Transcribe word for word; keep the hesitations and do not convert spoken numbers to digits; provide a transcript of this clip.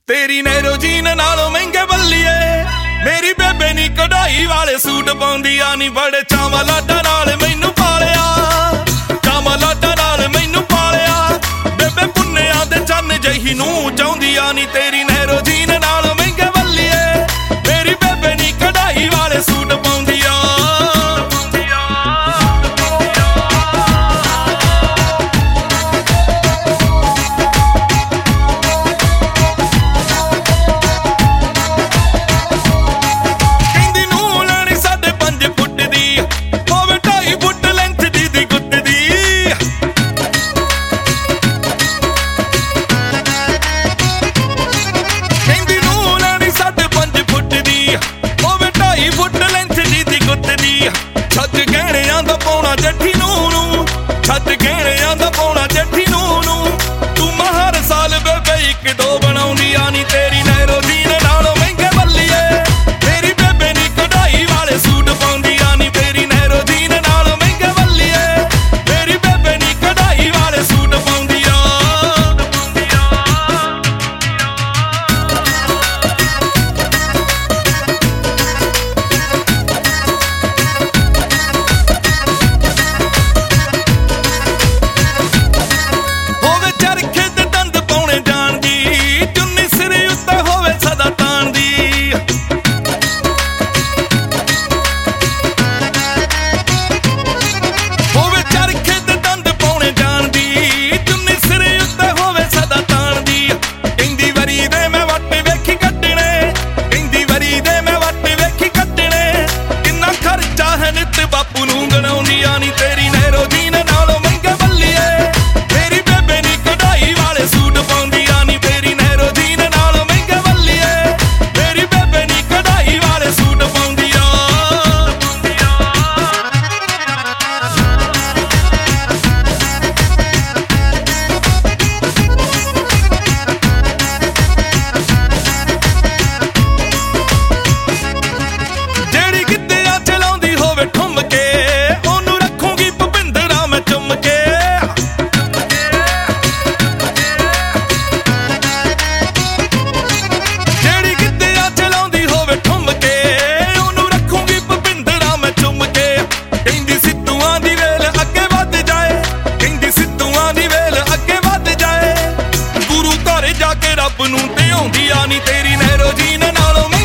तेरी narrow gene नालों महंगे बल्लिए मेरी बेबे नी कढ़ाई वाले सूट पाउंदी आ नी बड़े चावा लाडा नाल मैनू पालिया चावा लाडा नाल मैनू पालिया बेबे पुन्निया दे चन्न जही नूं चाहुंदी आ नी तेरी नैरो जीन नालों महंगे बल्लिए मेरी बेबे नी कढ़ाई वाले सूट पाउंदी आ छत गहणियां दा पौना जट्ठी नूं नूं छत गहणियां दा पौना जट्ठी नूं नूं तू हर साल बेबे इक दो बनाउंदी आ नी तेरी नैरो जीन नालों महंगे बल्लिए मेरी बेबे नी कढ़ाई वाले सूट पाउंदी आ नी तेरी नैरो जीन नालों महंगे बल्लिए मेरी बेबे नी कढ़ाई वाले सूट पाउंदी आ तेरी नैरो जीन नालों महंगे बल्लिए मेरी बेबे नी कढ़ाई वाले सूट पाउंदी आ नी तेरी नैरो जीन नालों महंगे बल्लिए मेरी बेबे नी कढ़ाई वाले सूट पाउंदी आ जेड़ी गिद्धिया चलाउंदी होवे ठुम के रब नूं ते आउंदी आ नी तेरी नैरो जीन नालों